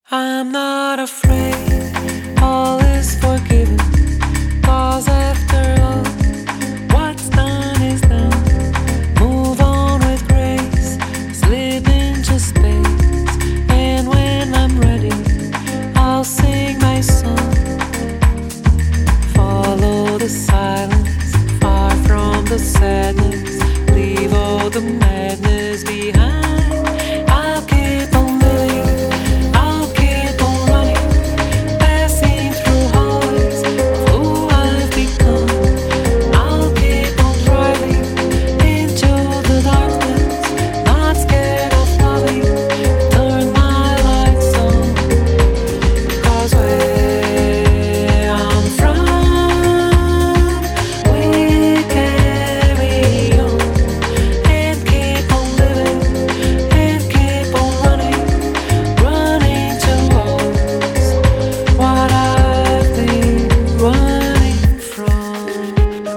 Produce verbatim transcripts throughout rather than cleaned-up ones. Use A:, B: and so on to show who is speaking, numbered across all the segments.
A: I'm not afraid, all is forgiven. Cause after all, what's done is done. Move on with grace, slip into space. And when I'm ready, I'll sing my song. Follow the silence, far from the sadness. Leave all the madness behind. I'll keep on living, I'll keep on running, passing through hallways of who I've become. I'll keep on driving into the darkness, not scared of loving. Turn my lights on, 'cause where I'm from, we carry on and keep on living and keep on running, running towards what I've been running from.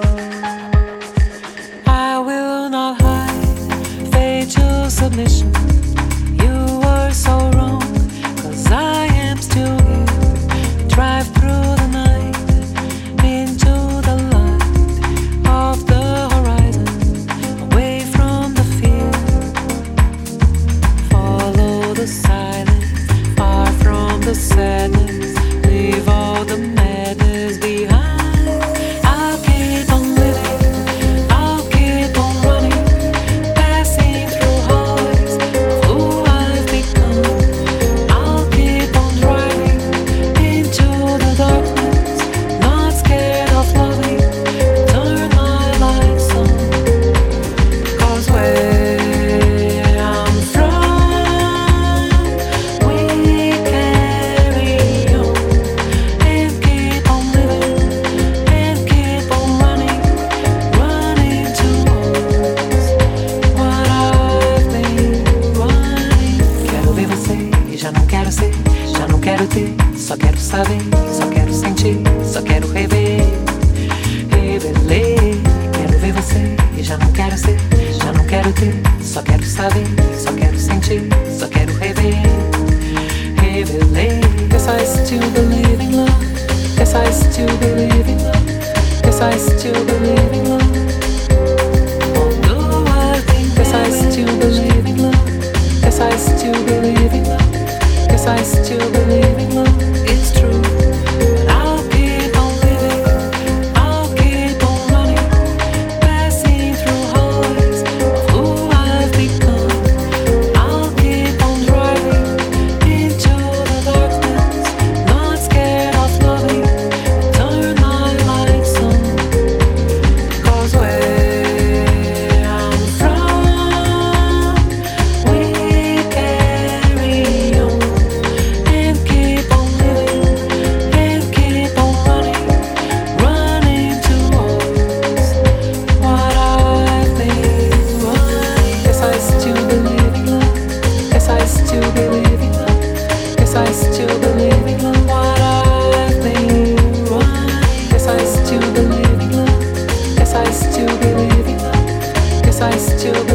A: I will not hide, fade to submission. You were so wrong, 'cause I am still here. Drive through the night into the light of the horizon, away from the fear. Follow the silence, far from the sadness. Leave all the madness behind. I'll keep on living, I'll keep on running, passing through hallways of who I've become. I'll keep on driving into the darkness, not scared of loving. Turn my lights on, 'cause where I'm from, we carry on and keep on living and keep on running, running towards what I've been running. Quero ver você e já não quero ser, já não quero ter. Só quero saber, só quero sentir, só quero rever, reveler. Quero ver você e já não quero ser, já não quero ter. Só quero saber, só quero sentir, só quero rever, reveler. Guess I still believe in love. Guess I still believe in love. Guess I still believe in love. Although I think, guess I still believe in love. Guess I still believe in love. Guess I still believe in love. It's true, but I'll keep on living, I'll keep on running, passing through hallways of who I've become. I'll keep on driving into the darkness, not scared of loving. Turn my lights on, 'cause where I'm from, we carry on and keep on living and keep on running, running towards what I've been running. Guess I still believe in love. Guess I still believe in love. Guess I still believe in love. What I've been running. Guess I still believe in love. Guess I still believe in love. Guess I still